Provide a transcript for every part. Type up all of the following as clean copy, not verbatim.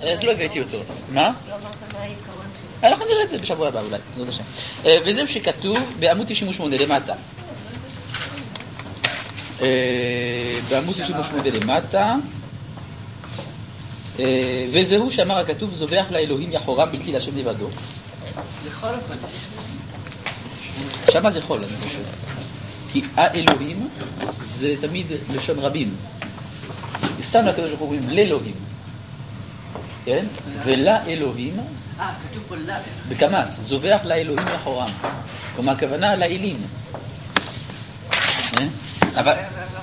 אז לא הבאתי אותו. מה? לא אמרת מה העיקרון שלו. אנחנו נראה את זה בשבוע הבא אולי, זאת השם. וזהו שכתוב בעמוד 98 למטה. בעמוד 98 למטה. וזהו שאמר הכתוב, זובח לאלוהים יחורם בלתי להשם לבדו. שמה זה חול, אני חושב. כי האלוהים זה תמיד לשון רבים. סתם לקדוש ברוך הוא אומרים לאלוהים. כן? ולאלוהים כתוב פה לה. בקמץ, זובח לאלוהים יחורם. כלומר, הכוונה לאלים. אבל...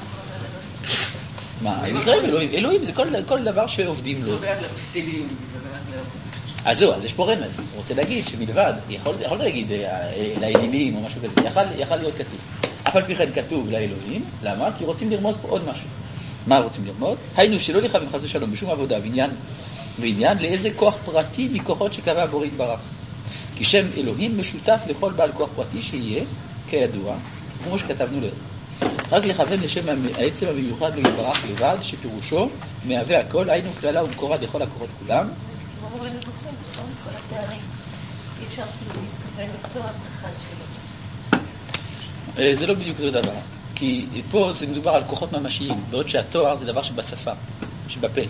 מה, הם נקראים אלוהים. אלוהים זה כל דבר שעובדים לו. זובח לפסילים. אז זהו, אז יש פה רמז. הוא רוצה להגיד שמלבד, יכול להגיד לאלילים או משהו כזה, יכול להיות כתוב. אף על פי כן כתוב לאלוהים, למה? כי רוצים לרמוז פה עוד משהו. מה רוצים לרמוז? היינו שלא לכוון חס ושלום בשום עבודה ועניין לאיזה כוח פרטי מכוחות שקבע בורא יתברך. כי שם אלוהים משותף לכל בעל כוח פרטי שיהיה, כידוע, כמו שכתבנו לב. רק לכוון לשם העצם המיוחד לו יתברך לבד, שפירושו מהווה הכל, היינו כללה ומקורה לכל הכוחות כולם. הוא אמור לבחון, כל התארים. אי אפשר להתכוון לתואר אחד שלו. זה לא בדיוק אותו דבר. כי פה זה מדובר על כוחות ממשיים, בעוד שהתואר זה דבר שבשפה, שבפה.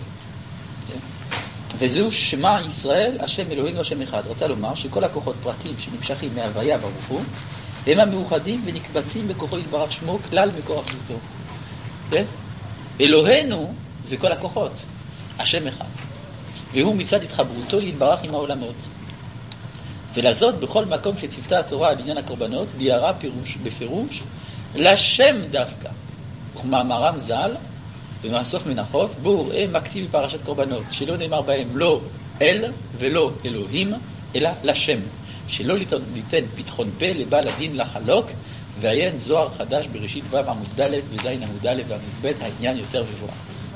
וזהו שמה ישראל, השם אלוהינו, השם אחד. רוצה לומר שכל הכוחות פרטיים שנמשכים מהוויה ברוך הוא, הם המאוחדים ונקבצים בכוחו יתברך שמו כלל מקור אחדותו. כן? אלוהינו זה כל הכוחות, השם אחד. והוא מצד התחברותו יתברך עם העולמות. ולזאת בכל מקום שצפתה התורה על עניין הקורבנות, ביארה בפירוש לשם דווקא. וכמאמרם ז"ל, במאסוף מנחות, בו ראה מקטי בפרשת קורבנות, שלא נאמר בהם לא אל ולא אלוהים, אלא לשם. שלא ליתן פתחון פה לבעל הדין לחלוק, ועיין זוהר חדש בראשית ו' עמוד ד' וזין עמוד ד' ועמוד ב', העניין יותר מבואר.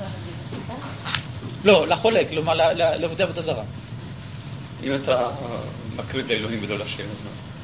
לא, לחולק, כלומר לעבודי עבודה זרה. אם אתה מקריב לאלוהים ולא לשם, אז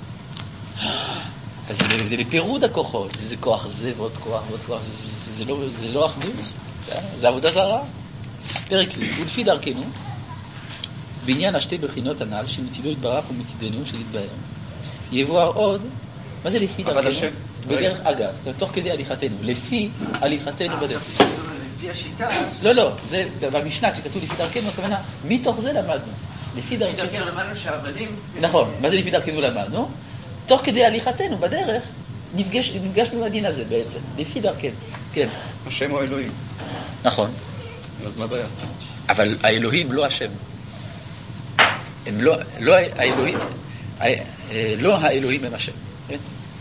מה? זה לפירוד הכוחות, זה כוח זה ועוד כוח ועוד כוח, זה לא אחדות, זה עבודה זרה. פרק י' ולפי דרכנו, בעניין השתי בחינות הנ"ל, שמצידו יתברך ומצידנו שנתבהר, יבואר עוד, מה זה לפי דרכנו? בדרך אגב, תוך כדי הליכתנו, לפי הליכתנו בדרך. לפי השיטה... לא, זה במשנה שכתוב לפי דרכנו, הכוונה, מתוך זה למדנו. לפי דרכנו למדנו שהעבדים... נכון, מה זה לפי דרכנו למדנו? תוך כדי הליכתנו בדרך, נפגשנו עם הדין הזה בעצם, לפי דרכנו. כן. השם הוא האלוהים. נכון. אז מה הבעיה? אבל האלוהים לא השם. הם לא האלוהים, לא האלוהים הם השם. כן?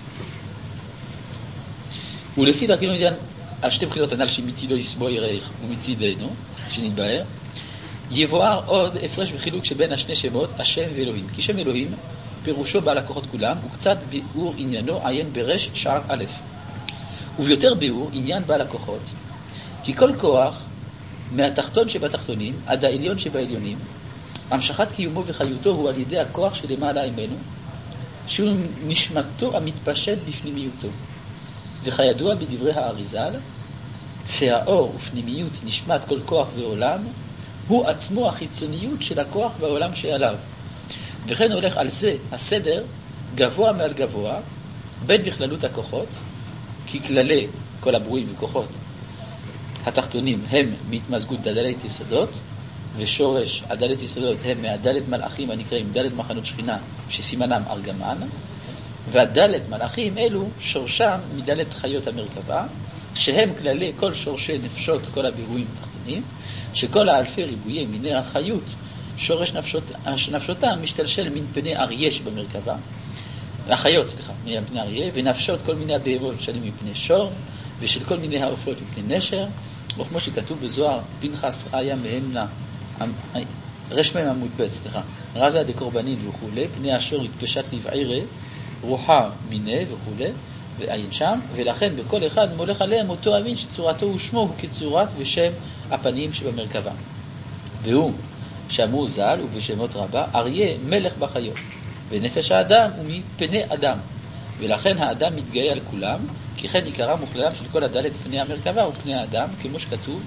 ולפי דרכנו עניין, השתי בחינות הנ"ל שמצידו יסבו ירח ומצידנו, שנתבהר, יבואר עוד הפרש וחילוק שבין השני שמות, השם ואלוהים. כי שם אלוהים, פירושו בעל הכוחות כולם, וקצת ביאור עניינו עיין ברש שער א'. וביותר ביאור עניין בעל הכוחות, כי כל כוח מהתחתון שבתחתונים עד העליון שבעליונים, המשכת קיומו וחיותו הוא על ידי הכוח שלמעלה ממנו, שהוא נשמתו המתפשט בפנימיותו. וכידוע בדברי האריז"ל, שהאור ופנימיות נשמת כל כוח ועולם, הוא עצמו החיצוניות של הכוח והעולם שעליו. וכן הולך על זה הסדר גבוה מעל גבוה, בין בכללות הכוחות, כי כללי כל הברואים וכוחות התחתונים הם מהתמזגות דלת יסודות, ושורש הדלת יסודות הם מהדלת מלאכים הנקראים דלת מחנות שכינה שסימנם ארגמן, והדלת מלאכים אלו שורשם מדלת חיות המרכבה, שהם כללי כל שורשי נפשות כל הבירואים התחתונים, שכל האלפי ריבויי מיני החיות שורש נפשותם משתלשל מן פני אריה שבמרכבה, החיות מפני אריה, ונפשות כל מיני הבהמות משלים מפני שור, ושל כל מיני העופות מפני נשר, וכמו שכתוב בזוהר, פנחס ראיה מהמנה, רשמי עמוד ב', רזה דקורבנין וכו', פני השור התפשט לבעירה, רוחה מיני וכו', ועין שם, ולכן בכל אחד מולך עליהם אותו המין שצורתו ושמו הוא כצורת ושם הפנים שבמרכבה. והוא שאמרו ז"ל ובשמות רבה, אריה מלך בחיות, ונפש האדם הוא מפני אדם, ולכן האדם מתגאה על כולם, כי כן עיקרם וכללם של כל הדלת פני המרכבה ופני האדם, כמו שכתוב,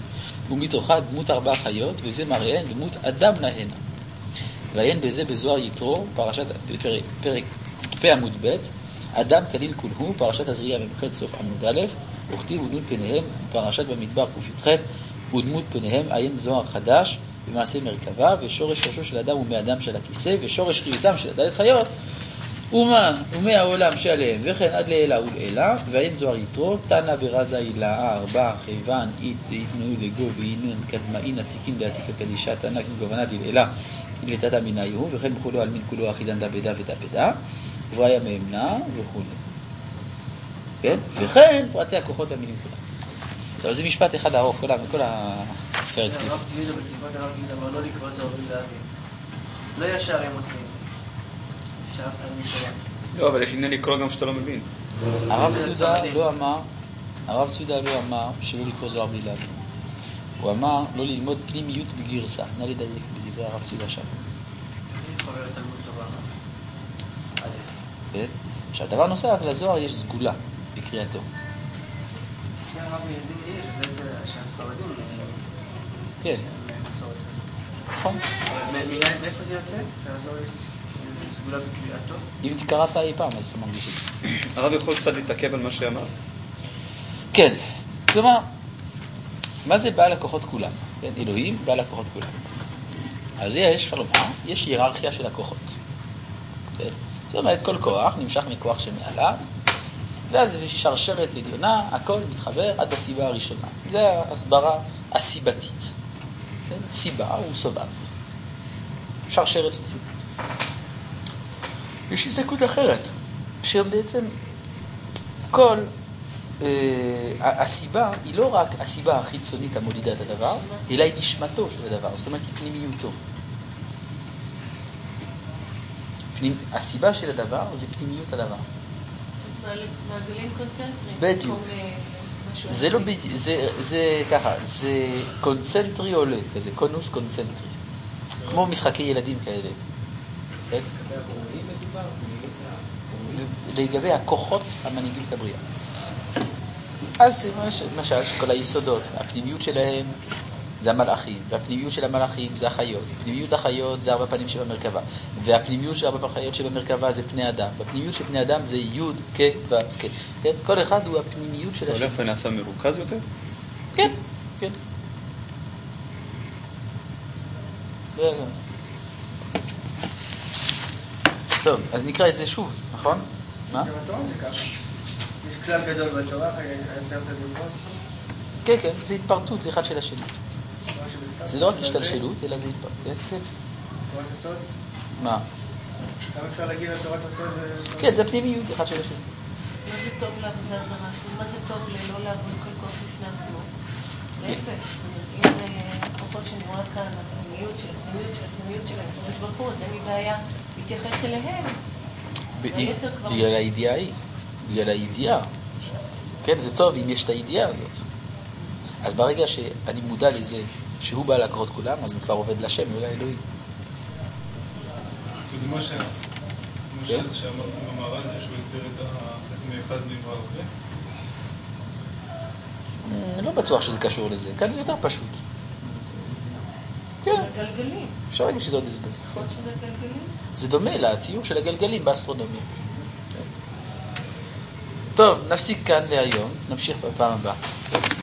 ומתוכה דמות 4 חיות, וזה מראיהן דמות אדם להנה. ועיין בזה בזוהר יתרו, פרק פ' עמוד ב', אדם כליל כולהו, פרשת הזריעה ממחד סוף עמוד א', וכתיב ודמות פניהם, פרשת במדבר ק"ח, ודמות פניהם, עיין זוהר חדש, במעשה מרכבה, ושורש ראשו של אדם ומאדם של הכיסא, ושורש חיותם של ד' חיות, ומהעולם שעליהם, וכן עד לאלה ולאלה, ועין זוהר יתרו, תנא ברזה הילה 4, חיוון, יתנאו לגו, ועינון קדמאין עתיקין דעתיקה קדישה, תנא כגוונה דלאלה, דלתתא מנהיהו, וכן בכולו על מין כולו אחידן דבדה ודבדה, והיה מאמנה וכו'. כן? וכן פרטי הכוחות המילים כולם. עכשיו, זה משפט אחד ארוך, כל הפרק. הרב צבידה בסיבות הרב צבידה, אבל לא לקרוא זוהר בלי להבין. לא ישר הם עושים. לא, אבל יש עניין לקרוא גם שאתה לא מבין. הרב צבידה לא אמר שלא לקרוא זוהר בלי להבין. הוא אמר לא ללמוד פנימיות בגרסה. נא לדייק בדברי הרב צבידה שם. עכשיו, דבר נוסף, לזוהר יש סגולה בקריאתו. כן. נכון. מאיפה זה יוצא? לזוהר יש סגולה בקריאתו? אם קראת אי פעם, אז אתה מרגיש את זה. הרב יכול קצת להתעכב על מה שאמר? כן. כלומר, מה זה בעל הכוחות כולם? כן, אלוהים בעל הכוחות כולם. אז יש היררכיה של הכוחות. כן? זאת אומרת, כל כוח נמשך מכוח שמעליו, ואז יש שרשרת עליונה, הכל מתחבר עד הסיבה הראשונה. זה ההסברה הסיבתית. כן? סיבה הוא סובב. שרשרת לסיבה. יש הסתכלות אחרת, שבעצם כל הסיבה היא לא רק הסיבה החיצונית המולידה את הדבר, אלא היא נשמתו של הדבר, זאת אומרת היא פנימיותו. הסיבה של הדבר זה פנימיות הדבר. מעגלים קונצנטריים. בדיוק. זה ככה, זה קונצנטרי עולה, כזה, קונוס קונצנטרי. כמו משחקי ילדים כאלה. לגבי הכוחות המנהיגים את הבריאה. אז למשל כל היסודות, הפנימיות שלהם זה המלאכים, והפנימיות של המלאכים זה החיות, פנימיות החיות זה 4 פנים שבמרכבה, והפנימיות של 4 חיות שבמרכבה זה פני אדם, והפנימיות של פני אדם זה י' כ' ו' כ'. כן? כל אחד הוא הפנימיות של השם. זה הולך ונעשה מרוכז יותר? כן, כן. טוב, אז נקרא את זה שוב, נכון? מה? יש כלל גדול בתורה, עשרת הדיברות. כן, כן, זה התפרטות אחד של השני. זה לא רק השתלשלות, אלא זה התפרטות. כן, כן. תורת הסוד? מה? כמה אפשר להגיד על תורת הסוד? כן, זה פנימיות אחד של השני. מה זה טוב לעבודה זרה? מה זה טוב ללא לעבוד כל כוח לפני עצמו? להפך, אם הכוחות שאני רואה כאן, הפנימיות של הפנימיות של הקדוש ברוך הוא, אז אין לי בעיה להתייחס אליהם. בגלל הידיעה היא, בגלל הידיעה. כן, זה טוב אם יש את הידיעה הזאת. אז ברגע שאני מודע לזה שהוא בעל הכוחות כולם, אז אני כבר עובד לשם, לא לאלוהים. זה מה שאמרנו במהר"ל, שהוא הסביר את מאחד נברא אחרי? אני לא בטוח שזה קשור לזה, כאן זה יותר פשוט. כן. הגלגלים. אפשר להגיד שזה עוד הסבר. כוחות של הגלגלים? זה דומה לציור של הגלגלים באסטרונומיה. טוב, נפסיק כאן להיום, נמשיך בפעם הבאה.